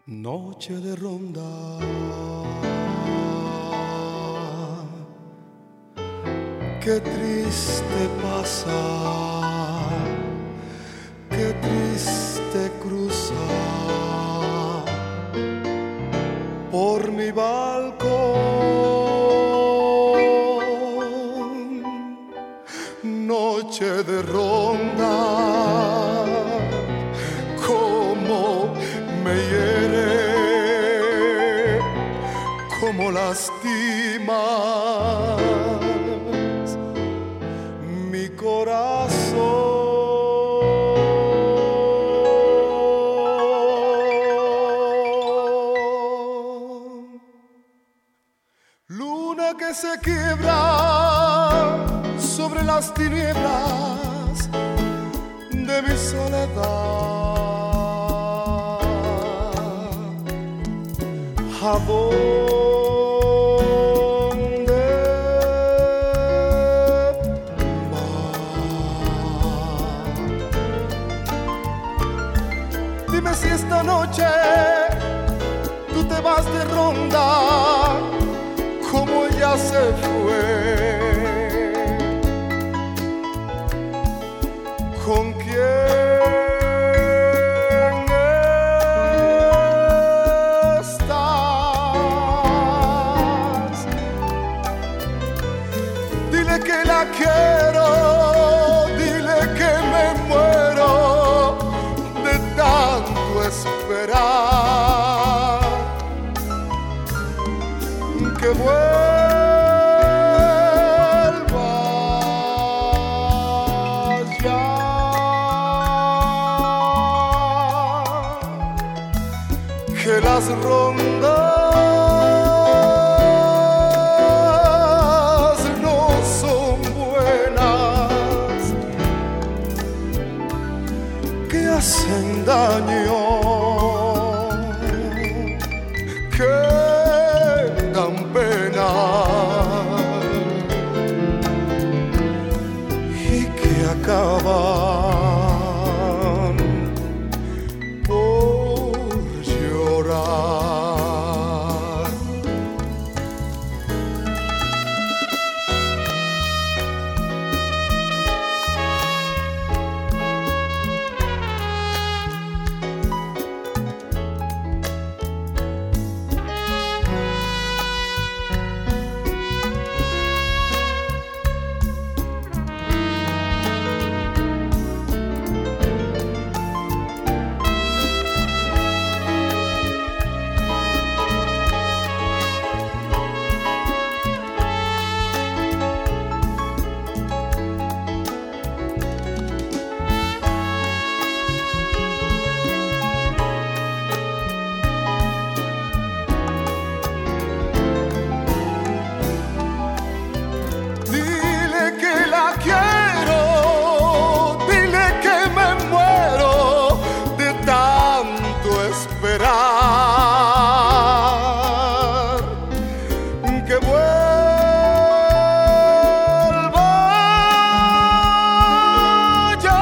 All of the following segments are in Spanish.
Noche de ronda, qué triste pasa, qué triste cruza por mi balcón. Noche de ronda, cómo me hiere, cómo lastimas mi corazón. Luna que se quiebra sobre las tinieblas de mi soledad. ¿A dónde vas? Dime si esta noche tú te vas de ronda como ella se fue. ¿Con quién estás? Dile que la quiero, dile que me muero de tanto esperar. Que vuelvas ya. Que las rondas no son buenas, que hacen daño, que dan pena y que acaban por llorar. Que vuelva ya.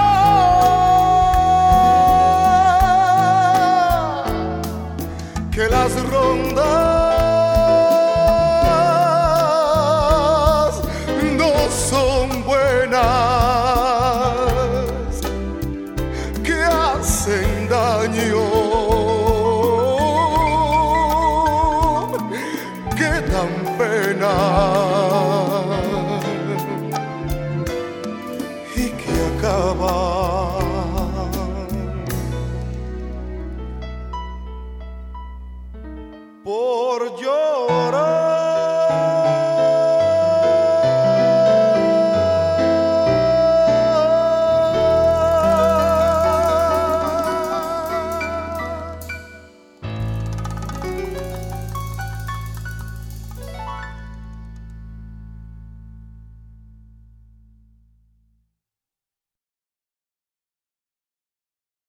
Que las rondas no son buenas, que hacen daño, que dan pena y que acaban por llorar.